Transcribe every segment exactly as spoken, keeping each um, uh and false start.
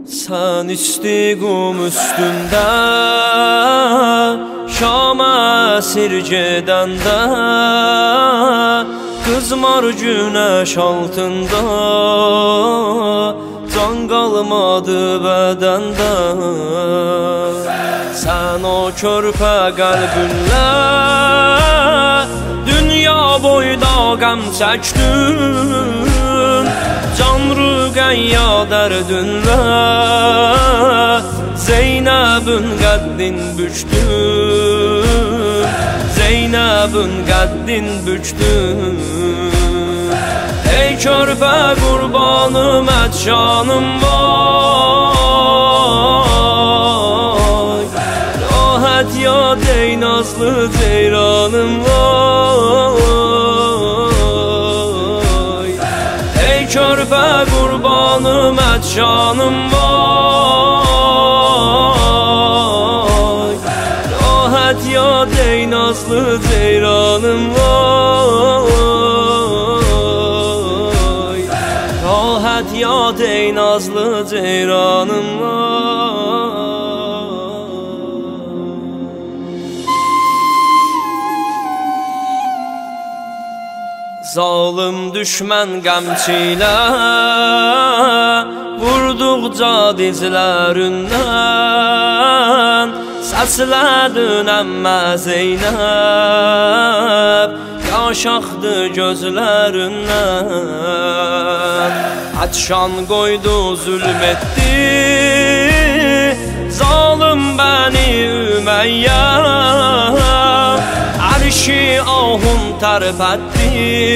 Sen istiğum üstünde Şam'a sirceden de Kızmar güneş altında Can kalmadı bedende Sen o körpe kalbinle Dünya boyda gam çektin Can rügayya derdinle Zeynep'in qəddin büçtün Zeynep'in qəddin büçtün Ey körpə qurbanım et canım vay Rahat yad ey nazlı ceyranım vay Ey körpə qurbanım et canım vay Rahat yad ey nazlı ceyranım vay Rahat yad ey nazlı ceyranım vay Zalim düşmən qəmçilə Vurduqca dizlərindən Səslədin əmmə Zeynəb Yaş axdı gözlərindən Atşan qoydu zülm etdi Zalim bəni Ümeyyə Arşi ahun tərpətdi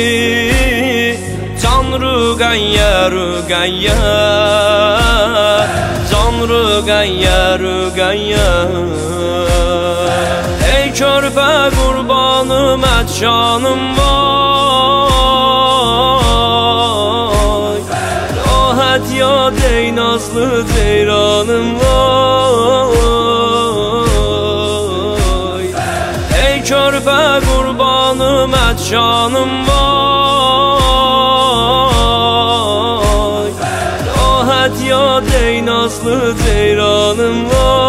Can rügayyə rügayyə Can rügayyə rügayyə Ey körpə qurbanım et canım vay Rahat yad ey nazlı ceyranım vay Ey körpə qurbanım et canım vay Rahat yad ey nazlı ceyranım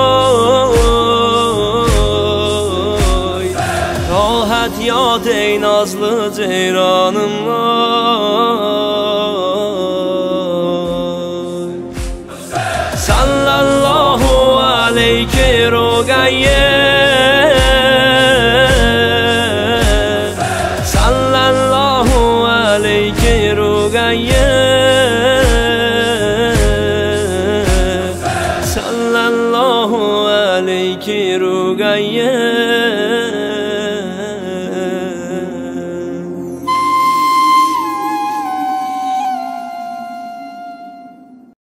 vay Rahat yad ey nazlı ceyranım vay Sallallahu aleyke rügayyə Sallallahu aleyke rügayyə Sallallahu aleyke rügayyə